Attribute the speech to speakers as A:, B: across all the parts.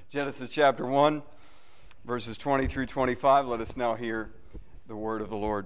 A: Genesis chapter 1, verses 20 through 25. Let us now hear the word of the Lord.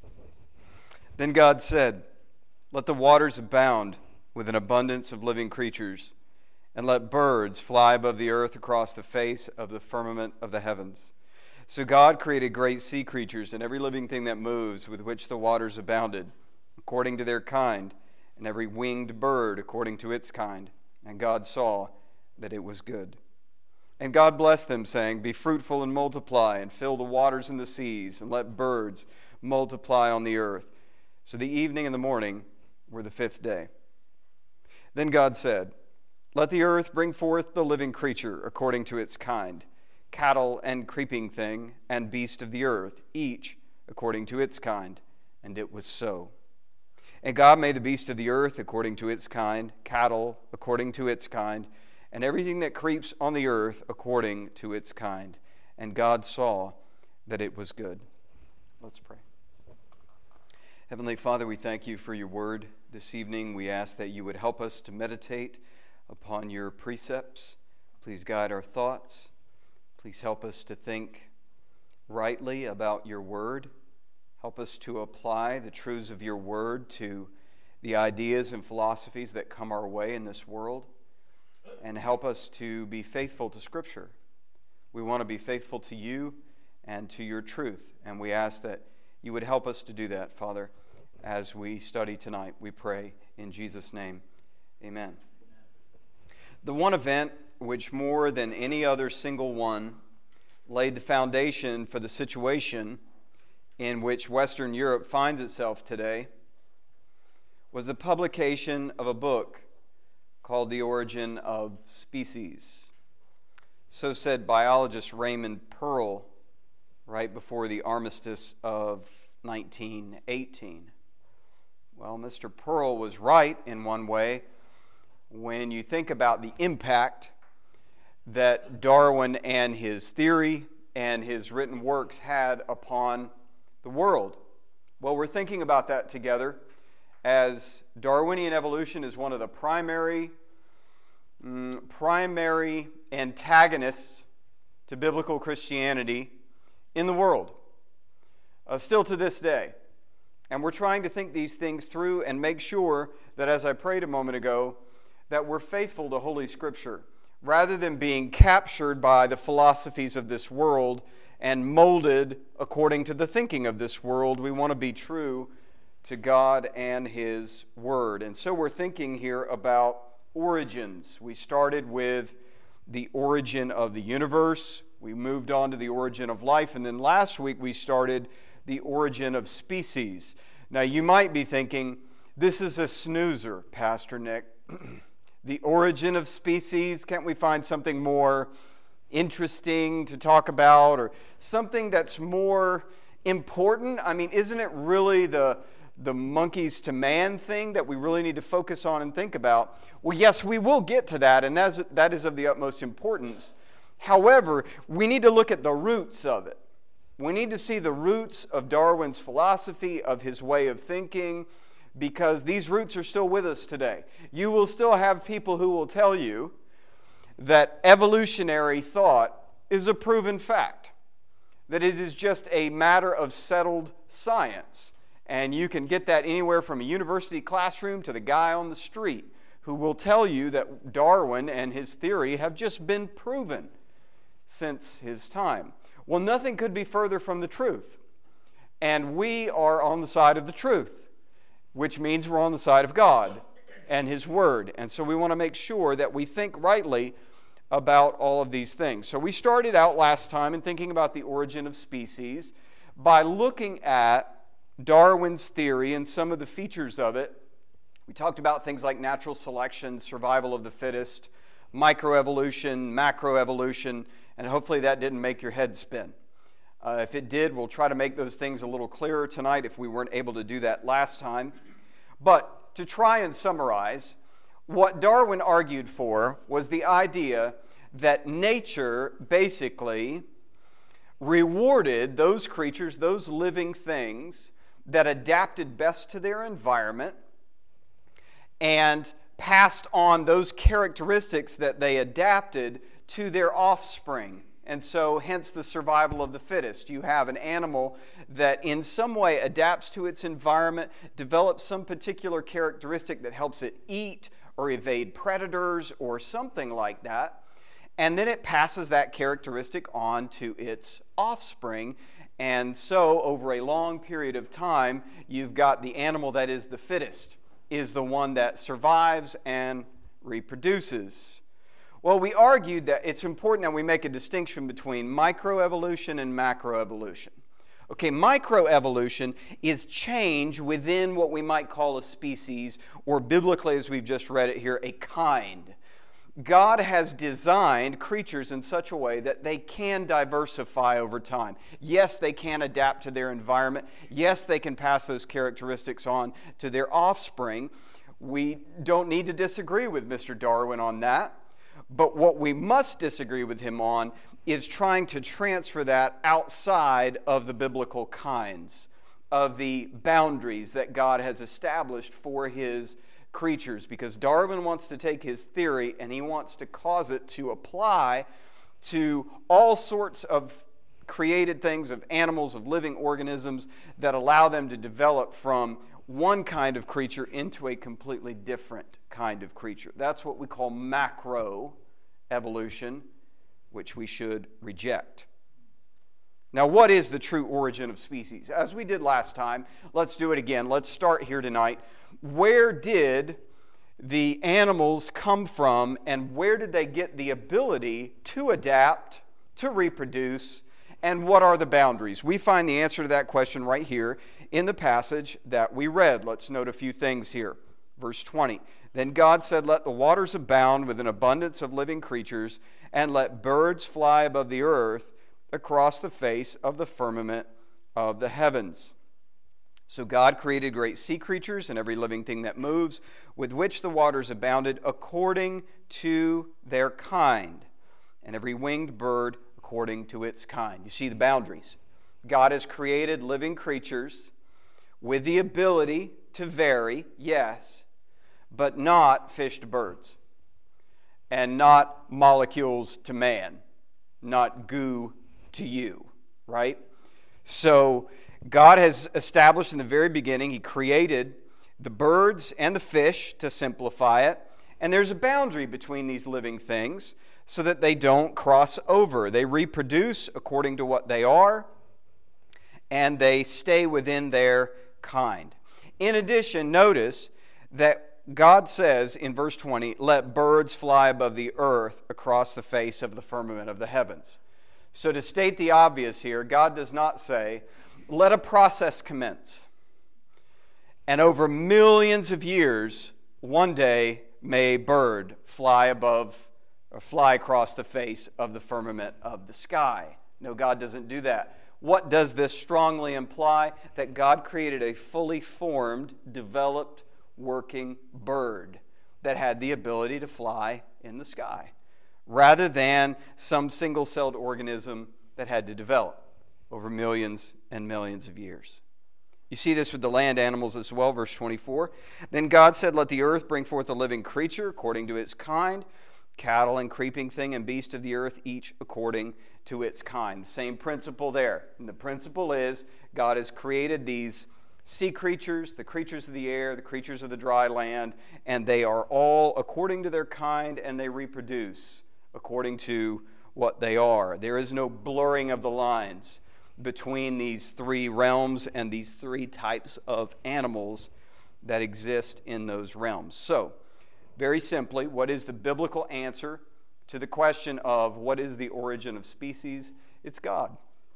A: Then God said, "Let the waters abound with an abundance of living creatures, and let birds fly above the earth across the face of the firmament of the heavens." So God created great sea creatures and every living thing that moves, with which the waters abounded, according to their kind, and every winged bird according to its kind. And God saw that it was good. And God blessed them, saying, "Be fruitful and multiply, and fill the waters and the seas, and let birds multiply on the earth." So the evening and the morning were the fifth day. Then God said, "Let the earth bring forth the living creature according to its kind, cattle and creeping thing, and beast of the earth, each according to its kind." And it was so. And God made the beast of the earth according to its kind, cattle according to its kind, and everything that creeps on the earth according to its kind. And God saw that it was good. Let's pray. Heavenly Father, we thank you for your word this evening. We ask that you would help us to meditate upon your precepts. Please guide our thoughts. Please help us to think rightly about your word. Help us to apply the truths of your word to the ideas and philosophies that come our way in this world. And help us to be faithful to Scripture. We want to be faithful to you and to your truth. And we ask that you would help us to do that, Father, as we study tonight. We pray in Jesus' name. Amen. The one event which more than any other single one laid the foundation for the situation in which Western Europe finds itself today was the publication of a book called The Origin of Species. So said biologist Raymond Pearl right before the armistice of 1918. Well, Mr. Pearl was right in one way when you think about the impact that Darwin and his theory and his written works had upon the world. Well, we're thinking about that together, as Darwinian evolution is one of the primary antagonists to biblical Christianity in the world, still to this day. And we're trying to think these things through and make sure that, as I prayed a moment ago, that we're faithful to Holy Scripture, rather than being captured by the philosophies of this world and molded according to the thinking of this world. We want to be true to God and His Word. And so we're thinking here about origins. We started with the origin of the universe. We moved on to the origin of life. And then last week we started the origin of species. Now you might be thinking, this is a snoozer, Pastor Nick. The origin of species, can't we find something more interesting to talk about, or something that's more important? I mean, isn't it really the monkeys to man thing that we really need to focus on and think about? Well, yes, we will get to that, and that is of the utmost importance. However, we need to look at the roots of it. We need to see the roots of Darwin's philosophy, of his way of thinking, because these roots are still with us today. You will still have people who will tell you that evolutionary thought is a proven fact, that it is just a matter of settled science. And you can get that anywhere from a university classroom to the guy on the street who will tell you that Darwin and his theory have just been proven since his time. Well, nothing could be further from the truth. And we are on the side of the truth, which means we're on the side of God and His Word. And so we want to make sure that we think rightly about all of these things. So we started out last time in thinking about the origin of species by looking at Darwin's theory and some of the features of it. We talked about things like natural selection, survival of the fittest, microevolution, macroevolution, and hopefully that didn't make your head spin. If it did, we'll try to make those things a little clearer tonight if we weren't able to do that last time. But to try and summarize, what Darwin argued for was the idea that nature basically rewarded those creatures, those living things that adapted best to their environment and passed on those characteristics that they adapted to their offspring. And so, hence the survival of the fittest. You have an animal that in some way adapts to its environment, develops some particular characteristic that helps it eat or evade predators or something like that. And then it passes that characteristic on to its offspring. And so, over a long period of time, you've got the animal that is the fittest, is the one that survives and reproduces. Well, we argued that it's important that we make a distinction between microevolution and macroevolution. Okay, microevolution is change within what we might call a species, or biblically, as we've just read it here, a kind. God has designed creatures in such a way that they can diversify over time. Yes, they can adapt to their environment. Yes, they can pass those characteristics on to their offspring. We don't need to disagree with Mr. Darwin on that. But what we must disagree with him on is trying to transfer that outside of the biblical kinds, of the boundaries that God has established for his creatures. Because Darwin wants to take his theory and he wants to cause it to apply to all sorts of created things, of animals, of living organisms that allow them to develop from one kind of creature into a completely different kind of creature. That's what we call macroevolution, which we should reject. Now, what is the true origin of species? As we did last time, let's do it again. Let's start here tonight. Where did the animals come from, and where did they get the ability to adapt, to reproduce, and what are the boundaries? We find the answer to that question right here in the passage that we read. Let's note a few things here. Verse 20. Then God said, "Let the waters abound with an abundance of living creatures, and let birds fly above the earth across the face of the firmament of the heavens." So God created great sea creatures and every living thing that moves, with which the waters abounded according to their kind, and every winged bird according to its kind. You see the boundaries. God has created living creatures with the ability to vary, yes, but not fish to birds, and not molecules to man, not goo to you, right? So God has established in the very beginning, he created the birds and the fish, to simplify it, and there's a boundary between these living things so that they don't cross over. They reproduce according to what they are, and they stay within their kind. In addition, notice that God says in verse 20, "Let birds fly above the earth across the face of the firmament of the heavens." So to state the obvious here, God does not say, "Let a process commence, and over millions of years, one day may a bird fly above or fly across the face of the firmament of the sky." No, God doesn't do that. What does this strongly imply? That God created a fully formed, developed, working bird that had the ability to fly in the sky, rather than some single-celled organism that had to develop over millions and millions of years. You see this with the land animals as well, verse 24. "Then God said, Let the earth bring forth a living creature according to its kind, cattle and creeping thing and beast of the earth, each according to its kind." The same principle there. And the principle is God has created these sea creatures, the creatures of the air, the creatures of the dry land, and they are all according to their kind, and they reproduce according to what they are. There is no blurring of the lines between these three realms and these three types of animals that exist in those realms. So, very simply, what is the biblical answer to the question of what is the origin of species? It's God.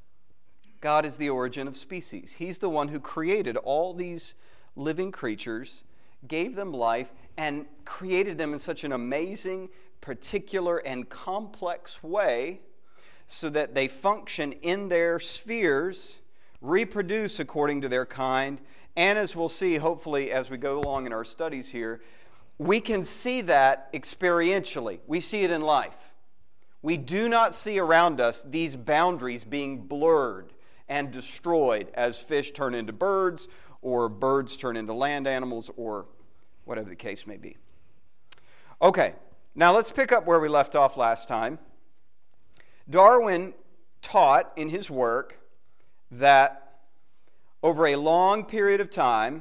A: God is the origin of species. He's the one who created all these living creatures, gave them life, and created them in such an amazing, particular, and complex way so that they function in their spheres, reproduce according to their kind, and as we'll see, hopefully, as we go along in our studies here, we can see that experientially. We see it in life. We do not see around us these boundaries being blurred and destroyed as fish turn into birds, or birds turn into land animals, or whatever the case may be. Okay, now let's pick up where we left off last time Darwin taught in his work that over a long period of time,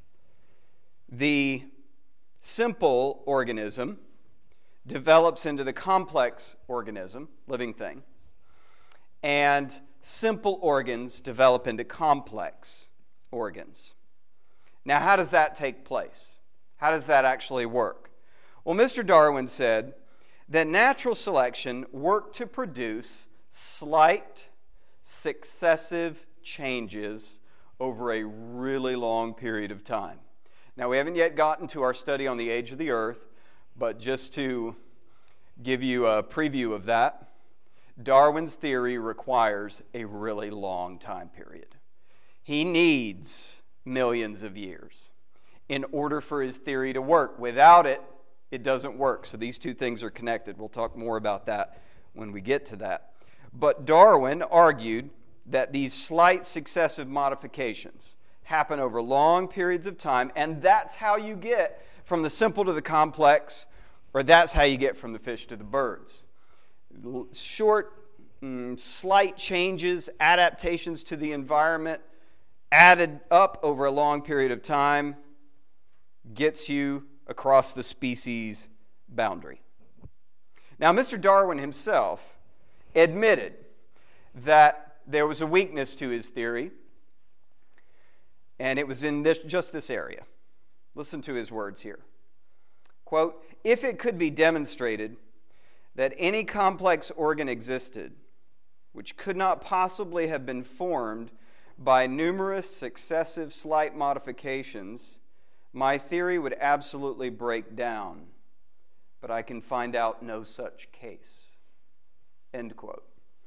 A: the simple organism develops into the complex organism, living thing, and simple organs develop into complex organs. Now, how does that take place? How does that actually work? Well, Mr. Darwin said that natural selection worked to produce slight, successive changes over a really long period of time. Now, we haven't yet gotten to our study on the age of the earth, but just to give you a preview of that, Darwin's theory requires a really long time period. He needs millions of years in order for his theory to work. Without it, it doesn't work. So these two things are connected. We'll talk more about that when we get to that. But Darwin argued that these slight successive modifications happen over long periods of time, and that's how you get from the simple to the complex, or that's how you get from the fish to the birds. Short, slight changes, adaptations to the environment, added up over a long period of time, gets you across the species boundary. Now, Mr. Darwin himself admitted that there was a weakness to his theory, and it was in just this area. Listen to his words here. Quote, "If it could be demonstrated that any complex organ existed which could not possibly have been formed by numerous successive slight modifications, my theory would absolutely break down, but I can find out no such case." End quote.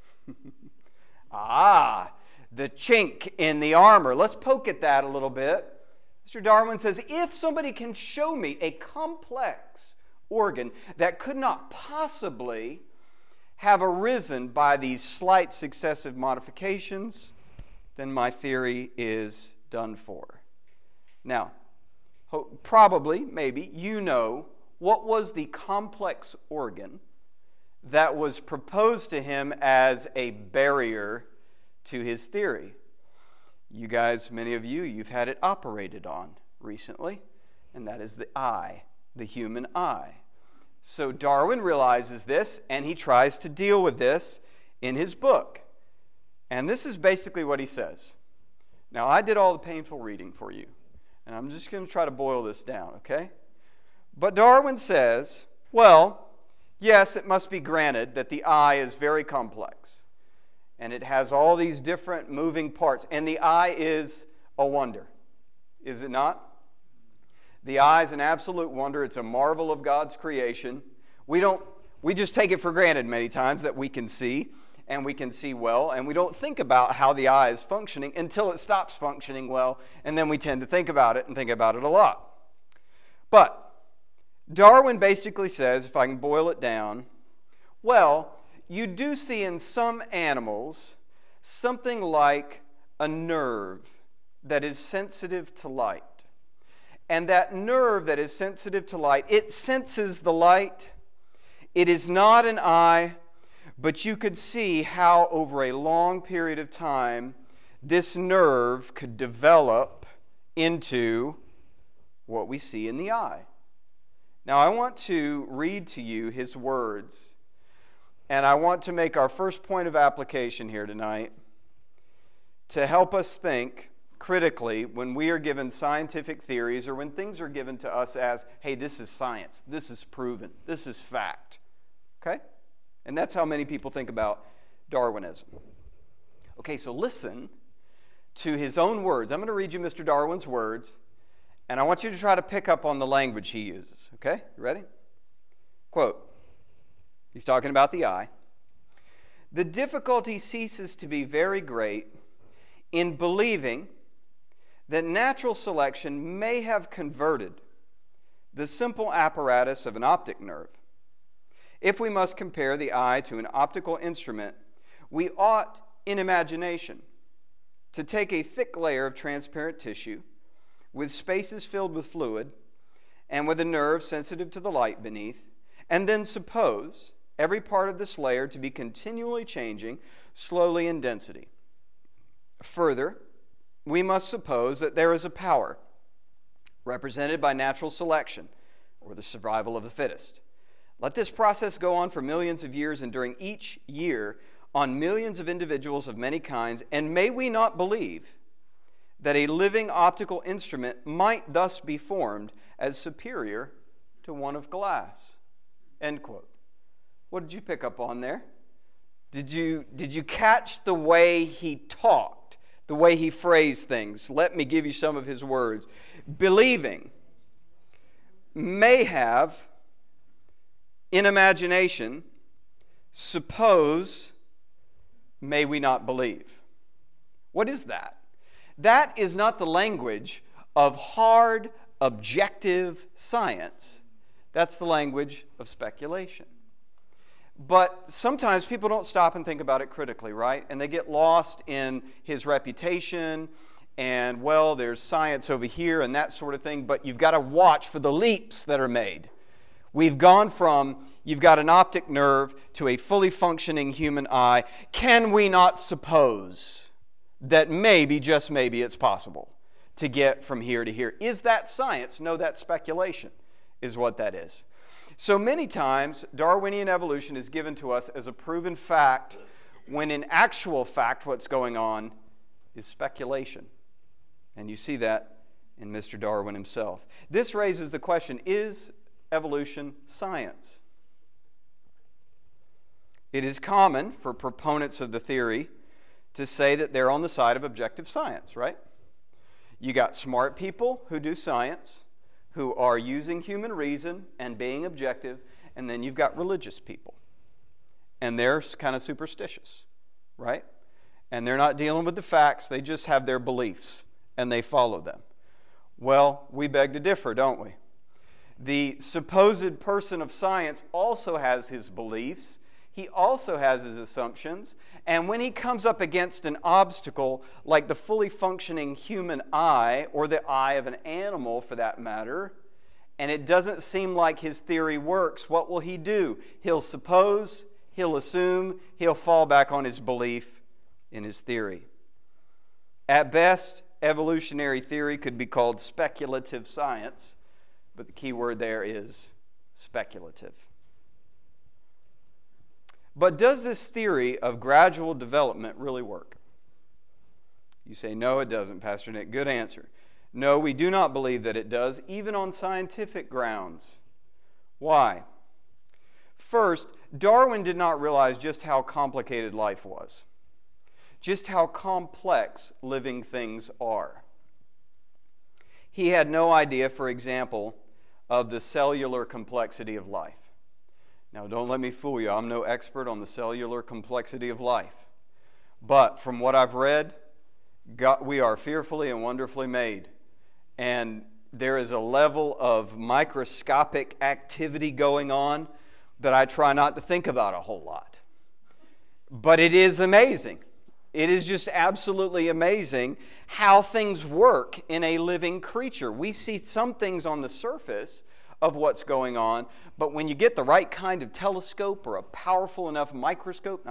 A: The chink in the armor. Let's poke at that a little bit. Mr. Darwin says, if somebody can show me a complex organ that could not possibly have arisen by these slight successive modifications, then my theory is done for. Now, probably, maybe, you know what was the complex organ that was proposed to him as a barrier to his theory. You guys, many of you, you've had it operated on recently, and that is the eye, the human eye. So Darwin realizes this, and he tries to deal with this in his book. And this is basically what he says. Now, I did all the painful reading for you, and I'm just going to try to boil this down, okay? But Darwin says, well, yes, it must be granted that the eye is very complex, and it has all these different moving parts, and the eye is a wonder, is it not? The eye is an absolute wonder. It's a marvel of God's creation. We just take it for granted many times that we can see, and we can see well, and we don't think about how the eye is functioning until it stops functioning well, and then we tend to think about it and think about it a lot. But Darwin basically says, if I can boil it down, well, you do see in some animals something like a nerve that is sensitive to light. And that nerve that is sensitive to light, it senses the light. It is not an eye, but you could see how over a long period of time this nerve could develop into what we see in the eye. Now, I want to read to you his words, and I want to make our first point of application here tonight to help us think critically when we are given scientific theories or when things are given to us as, hey, this is science, this is proven, this is fact. Okay? And that's how many people think about Darwinism. Okay, so listen to his own words. I'm going to read you Mr. Darwin's words, and I want you to try to pick up on the language he uses. Okay? You ready? Quote, he's talking about the eye. "The difficulty ceases to be very great in believing that natural selection may have converted the simple apparatus of an optic nerve. If we must compare the eye to an optical instrument, we ought, in imagination, to take a thick layer of transparent tissue with spaces filled with fluid and with a nerve sensitive to the light beneath, and then suppose every part of this layer to be continually changing, slowly in density. Further, we must suppose that there is a power, represented by natural selection, or the survival of the fittest. Let this process go on for millions of years, and during each year, on millions of individuals of many kinds, and may we not believe that a living optical instrument might thus be formed as superior to one of glass. End quote. What did you pick up on there? Did you catch the way he talked, the way he phrased things? Let me give you some of his words. Believing, may have, in imagination, suppose, may we not believe. What is that? That is not the language of hard, objective science. That's the language of speculation. But sometimes people don't stop and think about it critically, right? And they get lost in his reputation and, well, there's science over here and that sort of thing, but you've got to watch for the leaps that are made. We've gone from, you've got an optic nerve to a fully functioning human eye. Can we not suppose that maybe, just maybe, it's possible to get from here to here? Is that science? No, that's speculation, is what that is. So many times, Darwinian evolution is given to us as a proven fact, when in actual fact, what's going on is speculation. And you see that in Mr. Darwin himself. This raises the question, is evolution science? It is common for proponents of the theory to say that they're on the side of objective science, right? You got smart people who do science, who are using human reason and being objective, and then you've got religious people. And they're kind of superstitious, right? And they're not dealing with the facts, they just have their beliefs, and they follow them. Well, we beg to differ, don't we? The supposed person of science also has his beliefs, he also has his assumptions, and when he comes up against an obstacle like the fully functioning human eye, or the eye of an animal for that matter, and it doesn't seem like his theory works, what will he do? He'll suppose, he'll assume, he'll fall back on his belief in his theory. At best, evolutionary theory could be called speculative science, but the key word there is speculative. But does this theory of gradual development really work? You say, no, it doesn't, Pastor Nick. Good answer. No, we do not believe that it does, even on scientific grounds. Why? First, Darwin did not realize just how complicated life was, just how complex living things are. He had no idea, for example, of the cellular complexity of life. Now, don't let me fool you. I'm no expert on the cellular complexity of life. But from what I've read, we are fearfully and wonderfully made. And there is a level of microscopic activity going on that I try not to think about a whole lot. But it is amazing. It is just absolutely amazing how things work in a living creature. We see some things on the surface of what's going on, but when you get the right kind of telescope or a powerful enough microscope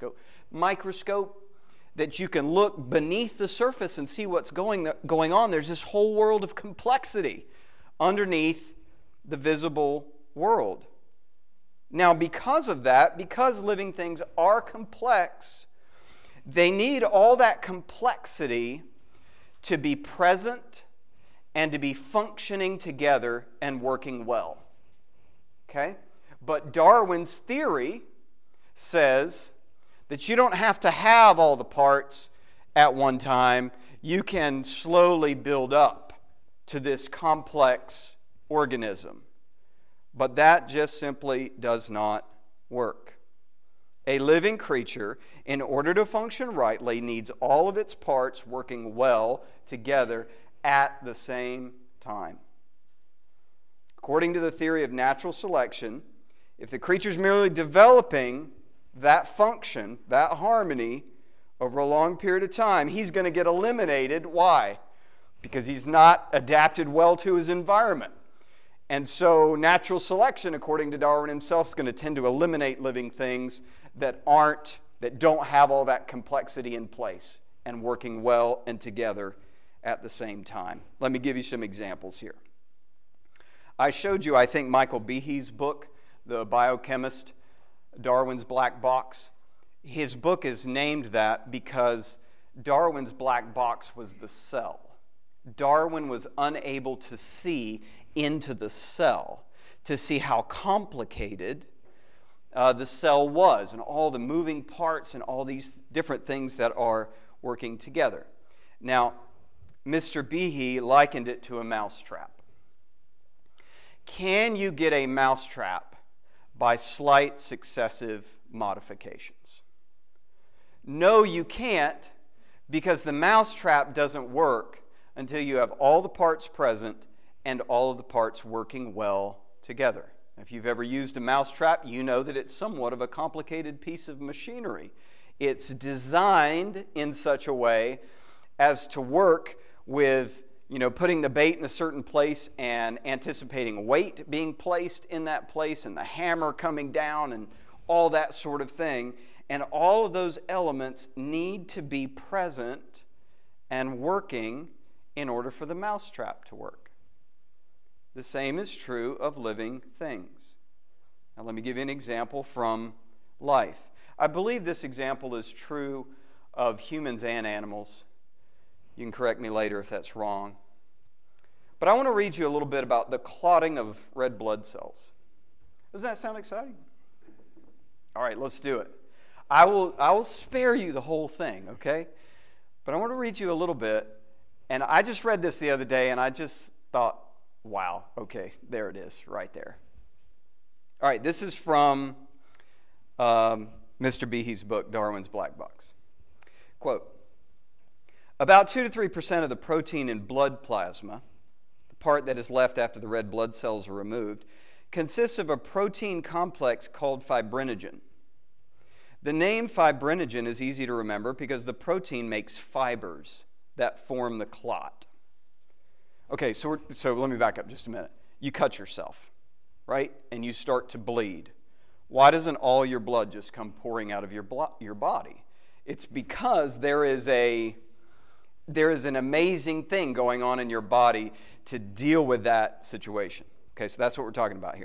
A: that you can look beneath the surface and see what's going on, there's this whole world of complexity underneath the visible world. Now, because of that, because living things are complex, they need all that complexity to be present and to be functioning together and working well. Okay? But Darwin's theory says that you don't have to have all the parts at one time. You can slowly build up to this complex organism. But that just simply does not work. A living creature, in order to function rightly, needs all of its parts working well together at the same time. According to the theory of natural selection, if the creature's merely developing that function, that harmony, over a long period of time, he's going to get eliminated. Why? Because he's not adapted well to his environment. And so natural selection, according to Darwin himself, is going to tend to eliminate living things that don't have all that complexity in place and working well and together at the same time. Let me give you some examples here. I showed you, I think, Michael Behe's book, The Biochemist, Darwin's Black Box. His book is named that because Darwin's black box was the cell. Darwin was unable to see into the cell to see how complicated the cell was and all the moving parts and all these different things that are working together. Now, Mr. Behe likened it to a mousetrap. Can you get a mousetrap by slight successive modifications? No, you can't, because the mousetrap doesn't work until you have all the parts present and all of the parts working well together. If you've ever used a mousetrap, you know that it's somewhat of a complicated piece of machinery. It's designed in such a way as to work with, putting the bait in a certain place and anticipating weight being placed in that place and the hammer coming down and all that sort of thing. And all of those elements need to be present and working in order for the mousetrap to work. The same is true of living things. Now let me give you an example from life. I believe this example is true of humans and animals. You can correct me later if that's wrong. But I want to read you a little bit about the clotting of red blood cells. Doesn't that sound exciting? All right, let's do it. I will spare you the whole thing, okay? But I want to read you a little bit. And I just read this the other day, and I just thought, wow, okay, there it is, right there. All right, this is from Mr. Behe's book, Darwin's Black Box. Quote, about 2 to 3% of the protein in blood plasma, the part that is left after the red blood cells are removed, consists of a protein complex called fibrinogen. The name fibrinogen is easy to remember because the protein makes fibers that form the clot. Okay, so let me back up just a minute. You cut yourself, right? And you start to bleed. Why doesn't all your blood just come pouring out of your body? It's because there is an amazing thing going on in your body to deal with that situation. Okay, so that's what we're talking about here.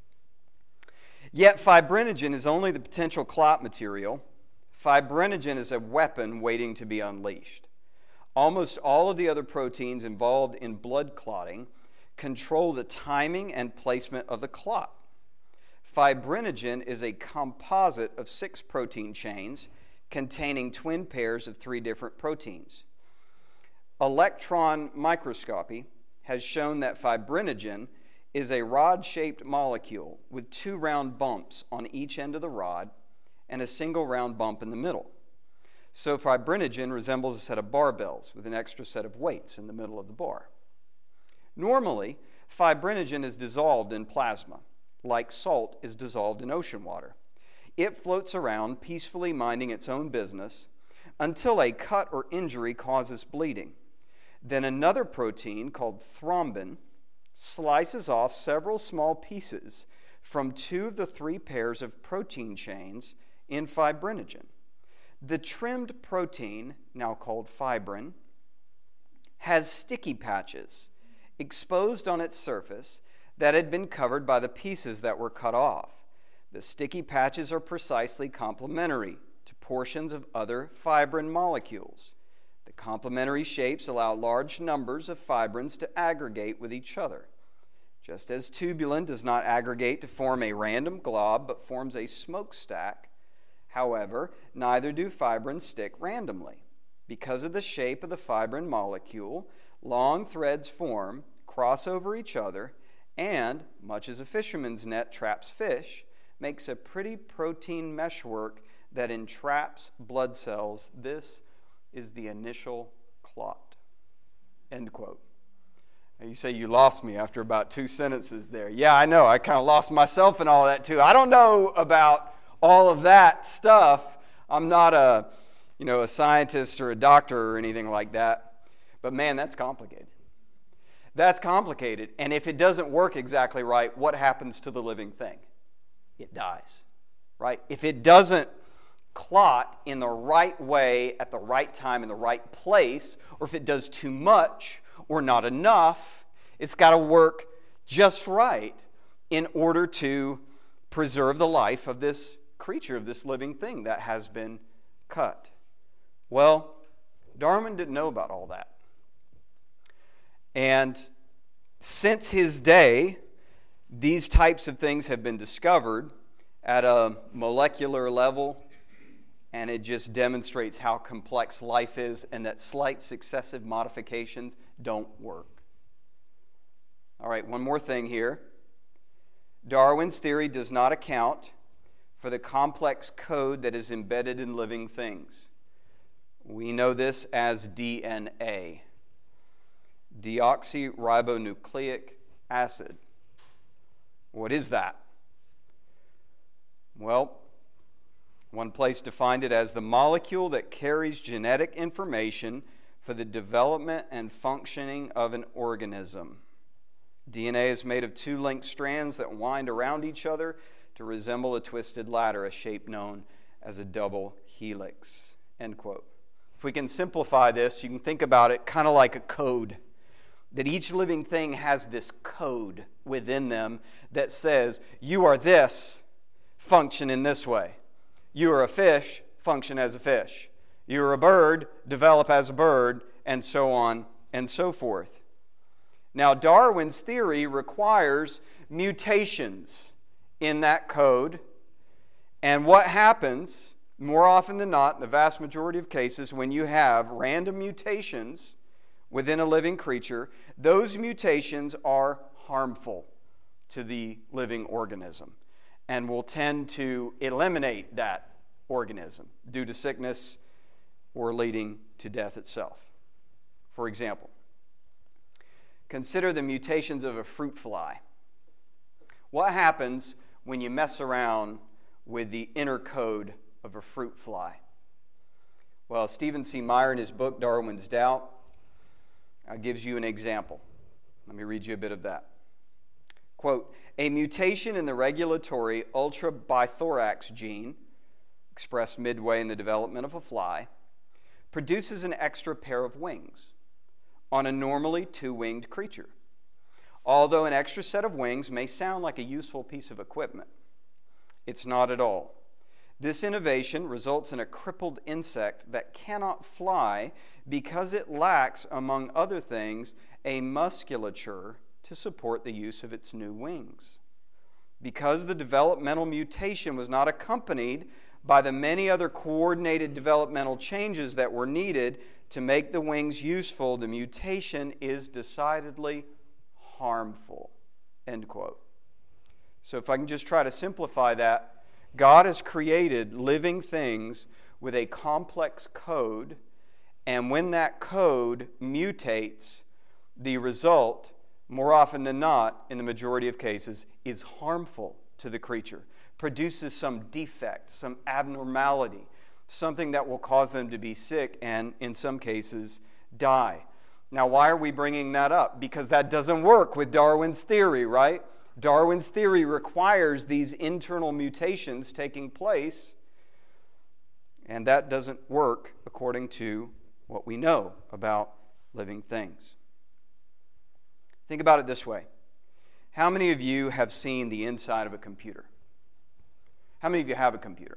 A: Yet fibrinogen is only the potential clot material. Fibrinogen is a weapon waiting to be unleashed. Almost all of the other proteins involved in blood clotting control the timing and placement of the clot. Fibrinogen is a composite of 6 protein chains containing twin pairs of 3 different proteins. Electron microscopy has shown that fibrinogen is a rod-shaped molecule with 2 round bumps on each end of the rod and a single round bump in the middle. So fibrinogen resembles a set of barbells with an extra set of weights in the middle of the bar. Normally, fibrinogen is dissolved in plasma, like salt is dissolved in ocean water. It floats around, peacefully minding its own business, until a cut or injury causes bleeding. Then another protein, called thrombin, slices off several small pieces from 2 of the 3 pairs of protein chains in fibrinogen. The trimmed protein, now called fibrin, has sticky patches exposed on its surface that had been covered by the pieces that were cut off. The sticky patches are precisely complementary to portions of other fibrin molecules. The complementary shapes allow large numbers of fibrins to aggregate with each other. Just as tubulin does not aggregate to form a random glob but forms a smokestack, however, neither do fibrins stick randomly. Because of the shape of the fibrin molecule, long threads form, cross over each other, and, much as a fisherman's net traps fish, makes a pretty protein meshwork that entraps blood cells. This is the initial clot. End quote. Now you say you lost me after about 2 sentences there. Yeah, I know. I kind of lost myself in all of that too. I don't know about all of that stuff. I'm not a scientist or a doctor or anything like that. But man, that's complicated. That's complicated. And if it doesn't work exactly right, what happens to the living thing? It dies, right? If it doesn't clot in the right way at the right time in the right place, or if it does too much or not enough, it's got to work just right in order to preserve the life of this creature, of this living thing that has been cut. Well, Darwin didn't know about all that. And since his day, these types of things have been discovered at a molecular level, and it just demonstrates how complex life is and that slight successive modifications don't work. All right, one more thing here. Darwin's theory does not account for the complex code that is embedded in living things. We know this as DNA, deoxyribonucleic acid. What is that? Well, one place defined it as the molecule that carries genetic information for the development and functioning of an organism. DNA is made of two linked strands that wind around each other to resemble a twisted ladder, a shape known as a double helix. End quote. If we can simplify this, you can think about it kind of like a code. That each living thing has this code within them that says, you are this, function in this way. You are a fish, function as a fish. You are a bird, develop as a bird, and so on and so forth. Now, Darwin's theory requires mutations in that code. And what happens, more often than not, in the vast majority of cases, when you have random mutations within a living creature, those mutations are harmful to the living organism and will tend to eliminate that organism due to sickness or leading to death itself. For example, consider the mutations of a fruit fly. What happens when you mess around with the inner code of a fruit fly? Well, Stephen C. Meyer, in his book, Darwin's Doubt, gives you an example. Let me read you a bit of that. Quote, a mutation in the regulatory ultrabithorax gene, expressed midway in the development of a fly, produces an extra pair of wings on a normally two-winged creature. Although an extra set of wings may sound like a useful piece of equipment, it's not at all. This innovation results in a crippled insect that cannot fly because it lacks, among other things, a musculature to support the use of its new wings. Because the developmental mutation was not accompanied by the many other coordinated developmental changes that were needed to make the wings useful, the mutation is decidedly harmful. End quote. So if I can just try to simplify that, God has created living things with a complex code, and when that code mutates, the result, more often than not, in the majority of cases, is harmful to the creature, produces some defect, some abnormality, something that will cause them to be sick and, in some cases, die. Now, why are we bringing that up? Because that doesn't work with Darwin's theory, right? Darwin's theory requires these internal mutations taking place, and that doesn't work according to what we know about living things. Think about it this way. How many of you have seen the inside of a computer? How many of you have a computer?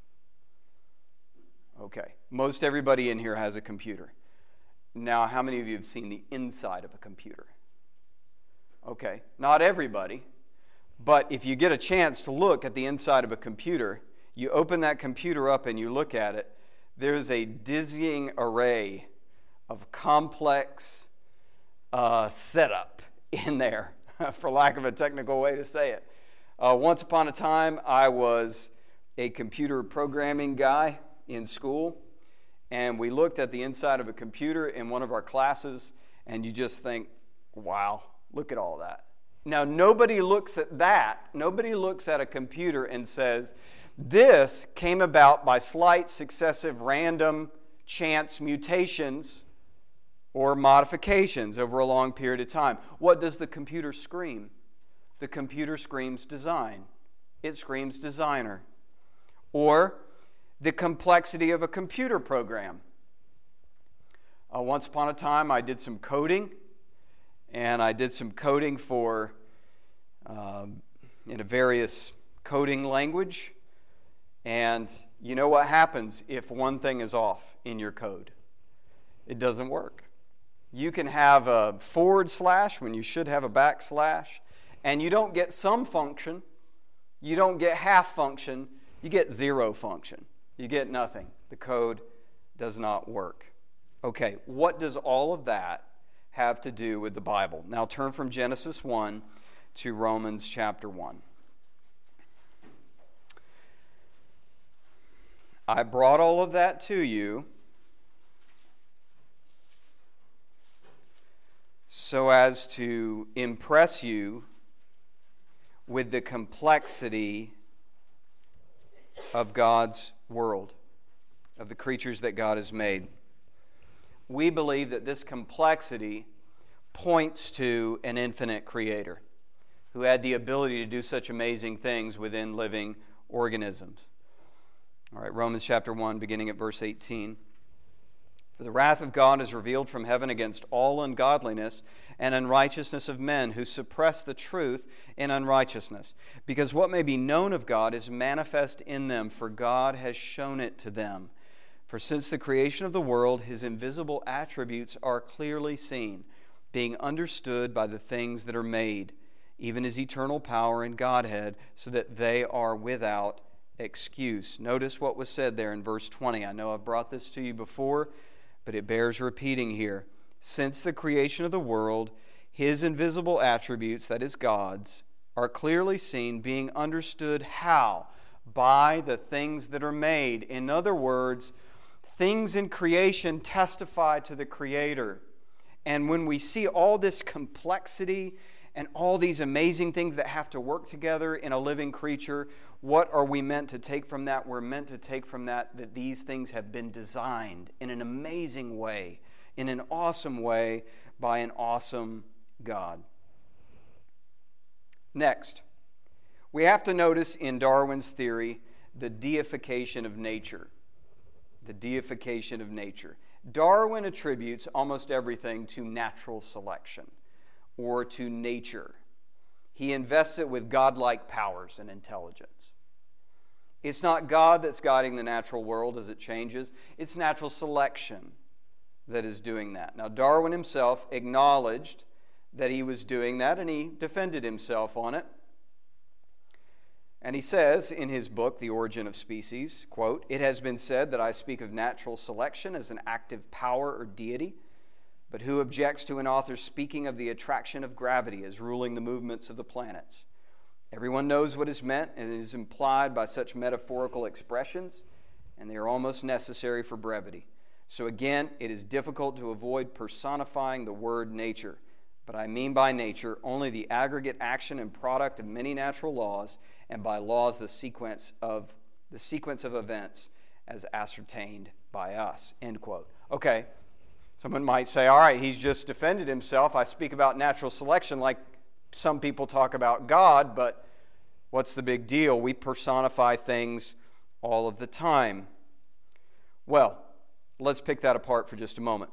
A: Okay. Most everybody in here has a computer. Now, how many of you have seen the inside of a computer? Okay. Not everybody. But if you get a chance to look at the inside of a computer, you open that computer up and you look at it, there's a dizzying array of complex setup in there, for lack of a technical way to say it. Once upon a time, I was a computer programming guy in school, and we looked at the inside of a computer in one of our classes, and you just think, wow, look at all that. Now, nobody looks at that. Nobody looks at a computer and says, this came about by slight, successive, random, chance mutations or modifications over a long period of time. What does the computer scream? The computer screams design. It screams designer. Or the complexity of a computer program. Once upon a time, I did some coding, and I did some coding for in a various coding language. And you know what happens if one thing is off in your code? It doesn't work. You can have a / when you should have a \, and you don't get some function, you don't get half function, you get zero function. You get nothing. The code does not work. Okay, what does all of that have to do with the Bible? Now turn from Genesis 1 to Romans chapter 1. I brought all of that to you so as to impress you with the complexity of God's world, of the creatures that God has made. We believe that this complexity points to an infinite creator who had the ability to do such amazing things within living organisms. All right, Romans chapter 1, beginning at verse 18. For the wrath of God is revealed from heaven against all ungodliness and unrighteousness of men who suppress the truth in unrighteousness, because what may be known of God is manifest in them, for God has shown it to them. For since the creation of the world, His invisible attributes are clearly seen, being understood by the things that are made, even His eternal power and Godhead, so that they are without excuse. Notice what was said there in verse 20. I know I've brought this to you before, but it bears repeating here. Since the creation of the world, His invisible attributes, that is God's, are clearly seen, being understood how? By the things that are made. In other words, things in creation testify to the Creator. And when we see all this complexity and all these amazing things that have to work together in a living creature, what are we meant to take from that? We're meant to take from that these things have been designed in an amazing way, in an awesome way, by an awesome God. Next, we have to notice in Darwin's theory the deification of nature. The deification of nature. Darwin attributes almost everything to natural selection or to nature. He invests it with godlike powers and intelligence. It's not God that's guiding the natural world as it changes. It's natural selection that is doing that. Now, Darwin himself acknowledged that he was doing that, and he defended himself on it. And he says in his book, The Origin of Species, quote, "It has been said that I speak of natural selection as an active power or deity, but who objects to an author speaking of the attraction of gravity as ruling the movements of the planets? Everyone knows what is meant and is implied by such metaphorical expressions, and they are almost necessary for brevity. So again, it is difficult to avoid personifying the word nature, but I mean by nature only the aggregate action and product of many natural laws, and by laws the sequence of events as ascertained by us." End quote. Okay, someone might say, all right, he's just defended himself. I speak about natural selection like some people talk about God, but what's the big deal? We personify things all of the time. Well, let's pick that apart for just a moment.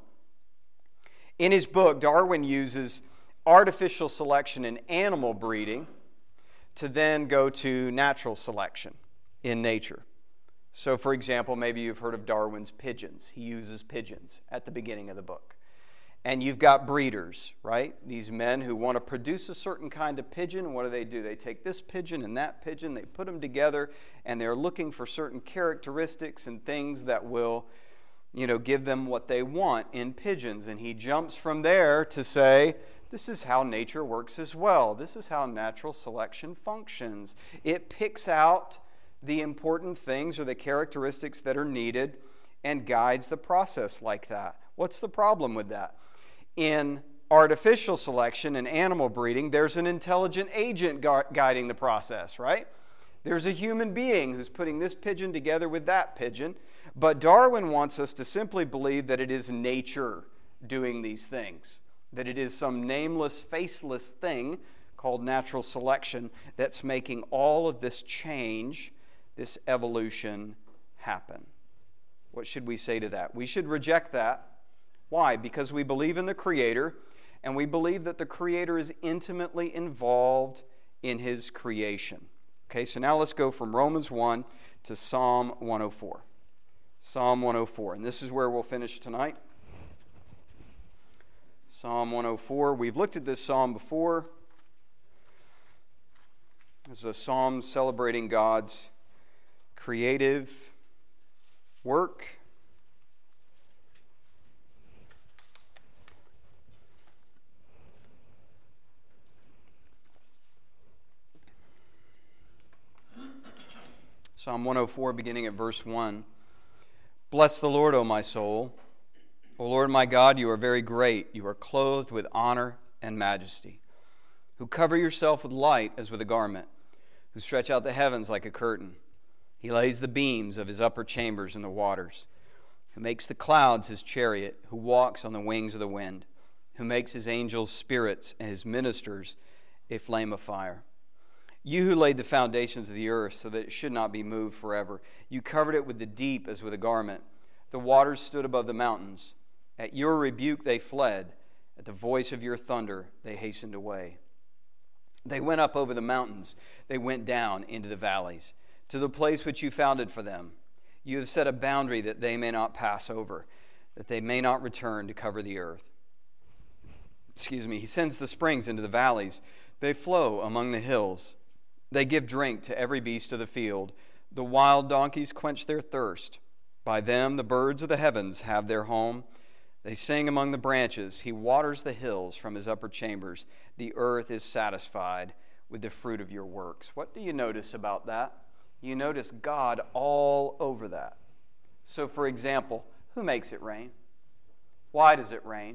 A: In his book, Darwin uses artificial selection in animal breeding to then go to natural selection in nature. So, for example, maybe you've heard of Darwin's pigeons. He uses pigeons at the beginning of the book. And you've got breeders, right? These men who want to produce a certain kind of pigeon. What do? They take this pigeon and that pigeon, they put them together, and they're looking for certain characteristics and things that will, give them what they want in pigeons. And he jumps from there to say, this is how nature works as well. This is how natural selection functions. It picks out the important things or the characteristics that are needed and guides the process like that. What's the problem with that? In artificial selection and animal breeding, there's an intelligent agent guiding the process, right? There's a human being who's putting this pigeon together with that pigeon. But Darwin wants us to simply believe that it is nature doing these things, that it is some nameless, faceless thing called natural selection that's making all of this change, this evolution happen. What should we say to that? We should reject that. Why? Because we believe in the Creator, and we believe that the Creator is intimately involved in His creation. Okay, so now let's go from Romans 1 to Psalm 104. Psalm 104, and this is where we'll finish tonight. Psalm 104. We've looked at this psalm before. This is a psalm celebrating God's creative work. Psalm 104, beginning at verse 1. Bless the Lord, O my soul. O Lord my God, you are very great. You are clothed with honor and majesty, who cover yourself with light as with a garment, who stretch out the heavens like a curtain. He lays the beams of his upper chambers in the waters, who makes the clouds his chariot, who walks on the wings of the wind, who makes his angels spirits and his ministers a flame of fire. You who laid the foundations of the earth so that it should not be moved forever. You covered it with the deep as with a garment. The waters stood above the mountains. At your rebuke they fled. At the voice of your thunder they hastened away. They went up over the mountains. They went down into the valleys, to the place which you founded for them. You have set a boundary that they may not pass over, that they may not return to cover the earth. He sends the springs into the valleys. They flow among the hills. They give drink to every beast of the field. The wild donkeys quench their thirst. By them the birds of the heavens have their home. They sing among the branches. He waters the hills from his upper chambers. The earth is satisfied with the fruit of your works. What do you notice about that? You notice God all over that. So, for example, who makes it rain? Why does it rain?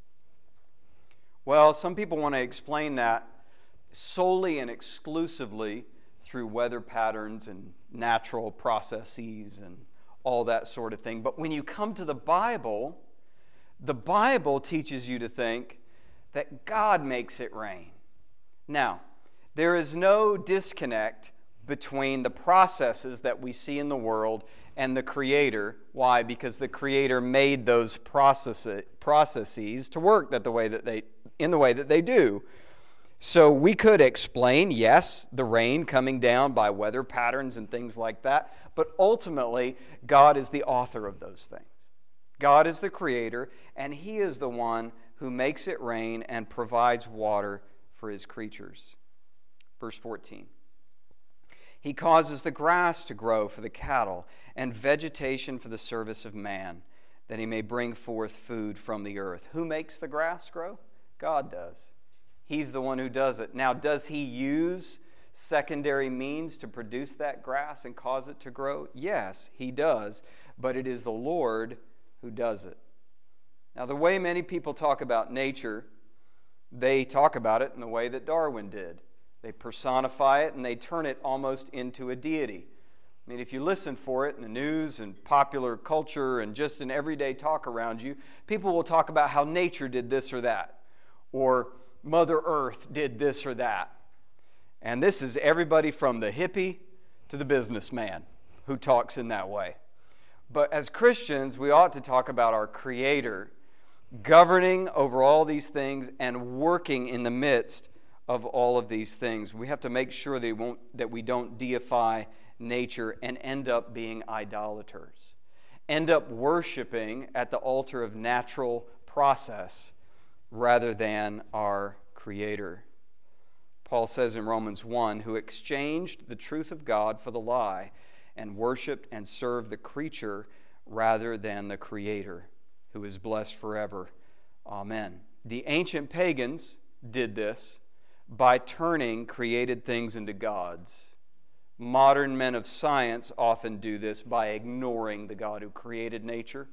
A: Well, some people want to explain that solely and exclusively through weather patterns and natural processes and all that sort of thing. But when you come to the Bible teaches you to think that God makes it rain. Now, there is no disconnect between the processes that we see in the world and the Creator. Why? Because the Creator made those processes to work in the way that they do. So we could explain, yes, the rain coming down by weather patterns and things like that, but ultimately, God is the author of those things. God is the Creator, and He is the one who makes it rain and provides water for His creatures. Verse 14. He causes the grass to grow for the cattle and vegetation for the service of man, that he may bring forth food from the earth. Who makes the grass grow? God does. He's the one who does it. Now, does He use secondary means to produce that grass and cause it to grow? Yes, He does, but it is the Lord who does it. Now, the way many people talk about nature, they talk about it in the way that Darwin did. They personify it and they turn it almost into a deity. I mean, if you listen for it in the news and popular culture and just in everyday talk around you, people will talk about how nature did this or that, or Mother Earth did this or that. And this is everybody from the hippie to the businessman who talks in that way. But as Christians, we ought to talk about our Creator governing over all these things and working in the midst of all of these things. We have to make sure that we don't deify nature and end up being idolaters, end up worshiping at the altar of natural process rather than our Creator. Paul says in Romans 1, who exchanged the truth of God for the lie and worshiped and served the creature rather than the Creator, who is blessed forever. Amen. The ancient pagans did this by turning created things into gods. Modern men of science often do this by ignoring the God who created nature.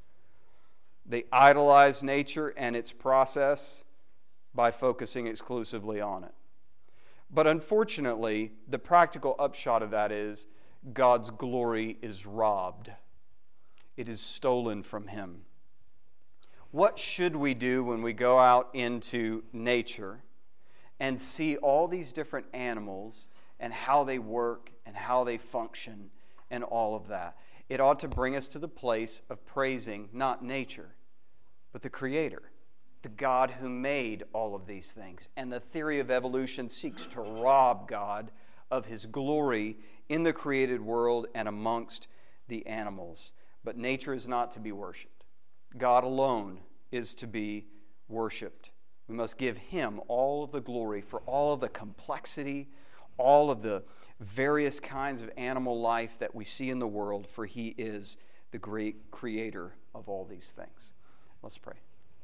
A: They idolize nature and its process by focusing exclusively on it. But unfortunately, the practical upshot of that is God's glory is robbed. It is stolen from Him. What should we do when we go out into nature and see all these different animals and how they work and how they function and all of that? It ought to bring us to the place of praising not nature, but the Creator, the God who made all of these things. And the theory of evolution seeks to rob God of His glory in the created world and amongst the animals. But nature is not to be worshipped. God alone is to be worshipped. We must give Him all of the glory for all of the complexity, all of the various kinds of animal life that we see in the world, for He is the great creator of all these things. Let's pray.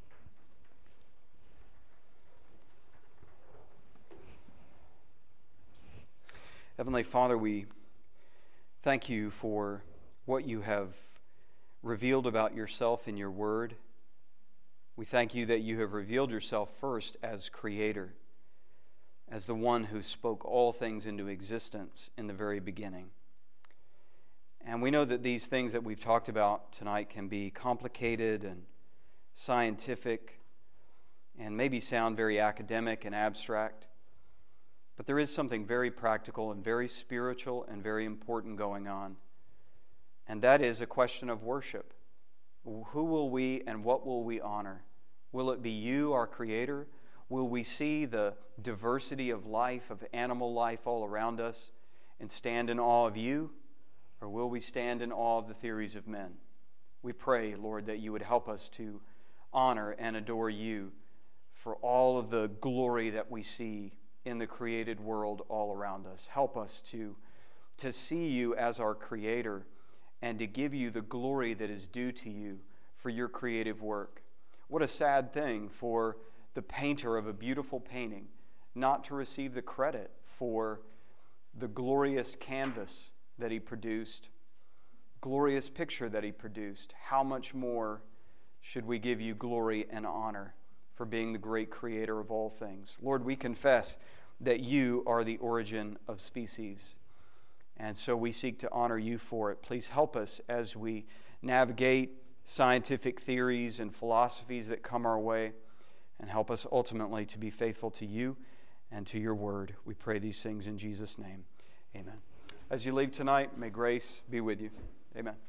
A: Heavenly Father, we thank You for what You have revealed about Yourself in Your Word. We thank You that You have revealed Yourself first as Creator, as the one who spoke all things into existence in the very beginning. And we know that these things that we've talked about tonight can be complicated and scientific and maybe sound very academic and abstract. But there is something very practical and very spiritual and very important going on. And that is a question of worship. Who will we and what will we honor? Will it be You, our Creator? Will we see the diversity of life, of animal life all around us, and stand in awe of You? Or will we stand in awe of the theories of men? We pray, Lord, that You would help us to honor and adore You for all of the glory that we see in the created world all around us. Help us to see You as our Creator and to give You the glory that is due to You for Your creative work. What a sad thing for the painter of a beautiful painting not to receive the credit for the glorious canvas that he produced, glorious picture that he produced. How much more should we give You glory and honor for being the great creator of all things? Lord, we confess that You are the origin of species, and so we seek to honor You for it. Please help us as we navigate scientific theories and philosophies that come our way, and help us ultimately to be faithful to You and to Your word. We pray these things in Jesus' name. Amen. As you leave tonight, may grace be with you. Amen.